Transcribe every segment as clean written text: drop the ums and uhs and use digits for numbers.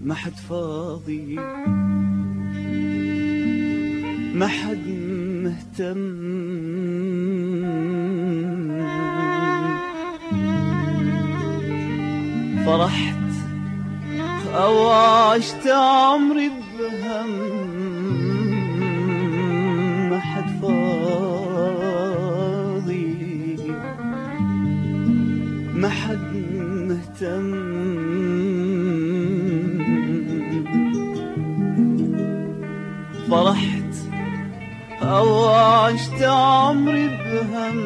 ما حد فاضي، ما حد مهتم. فرحت أو عشت عمري بهم، ما حد فاضي، ما حد مهتم. فرحت أو عشت عمري بهم،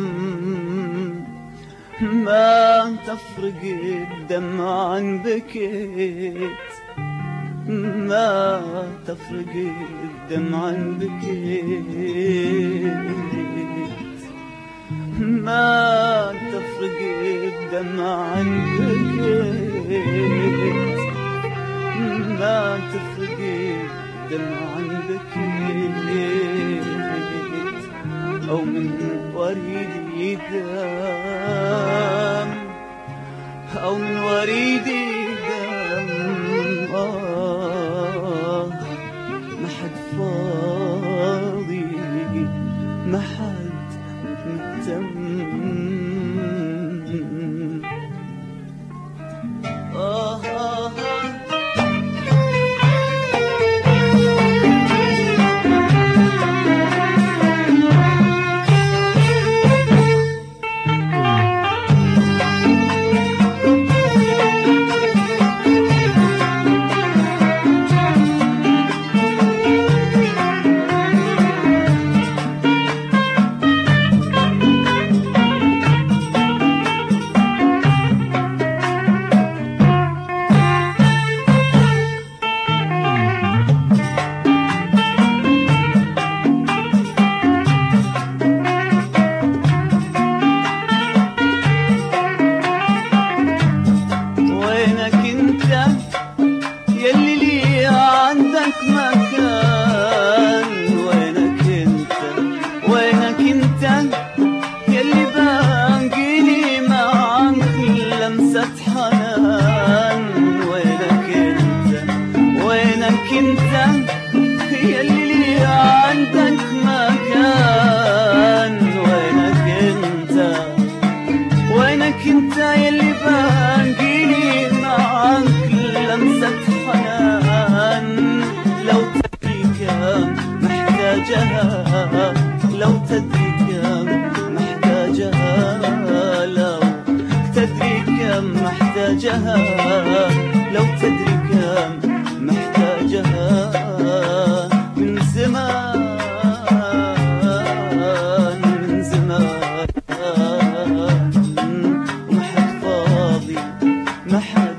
ما تفرق الدمع عن بكيت، ما تفرق الدمع عن بكيت، ما تفرق الدمع عن بكيت، ما تفرق الدمع عن بكيت. أو من وريدي دم، أو من وريدي دم. ما حد فاضي، ما حد مهتم. لو تدري كم محتاجها، لو تدري كم محتاجها، لو تدري كم محتاجها. من زمان من زمان، وما حد فاضي، ما حد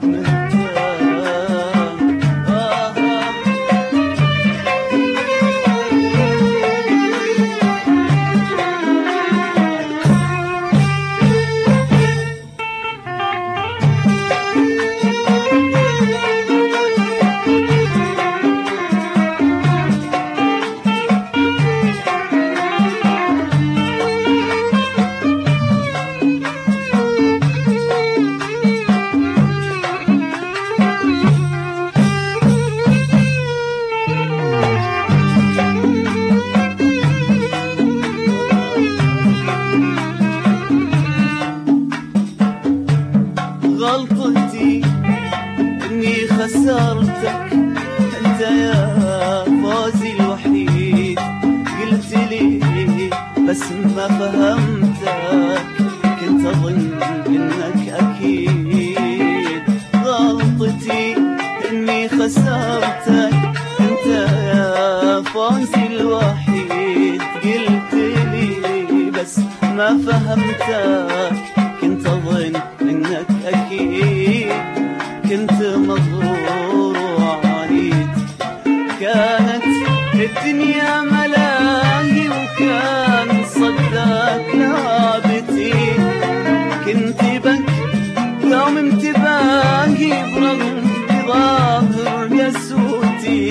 غلطتي اني خسرتك انت يا فوزي الوحيد. قلت لي بس ما فهمتك، كنت اظن انك اكيد. غلطتي اني خسرتك انت يا فوزي الوحيد. قلت لي بس ما فهمتك، كنت اظن انك اكيد. كنت مغرور وعنيد، كانت الدنيا ملاهي وكان صدق لعبتي. كنت بك يوم انتباهي برغم ظاهر يسوتي.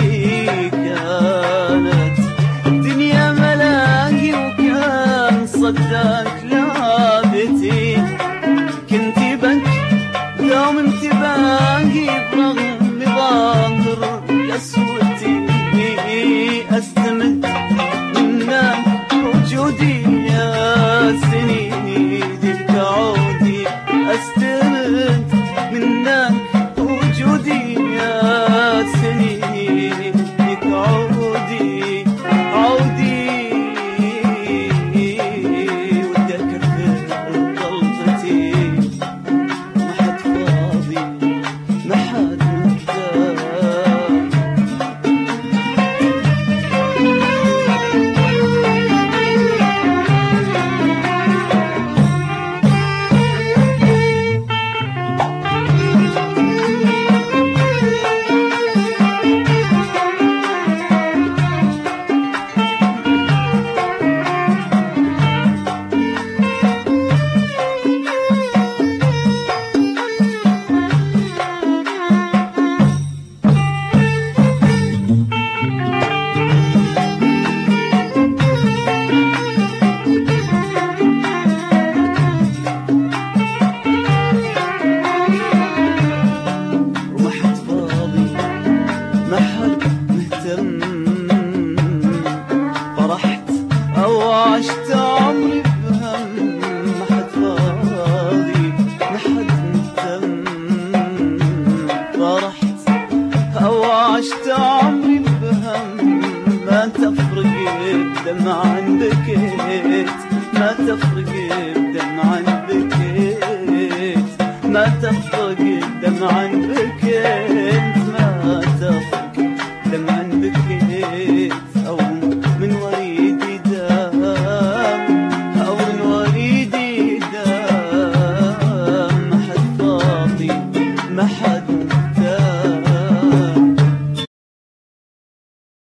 كانت الدنيا ملاهي وكان صدق لعبتي. كنت بك يوم انتباهي برغم ظاهر بدمعا بكيت ما تفرق بدمعا بكيت ما تفرق بدمعا بكيت ما تفرق بدمعا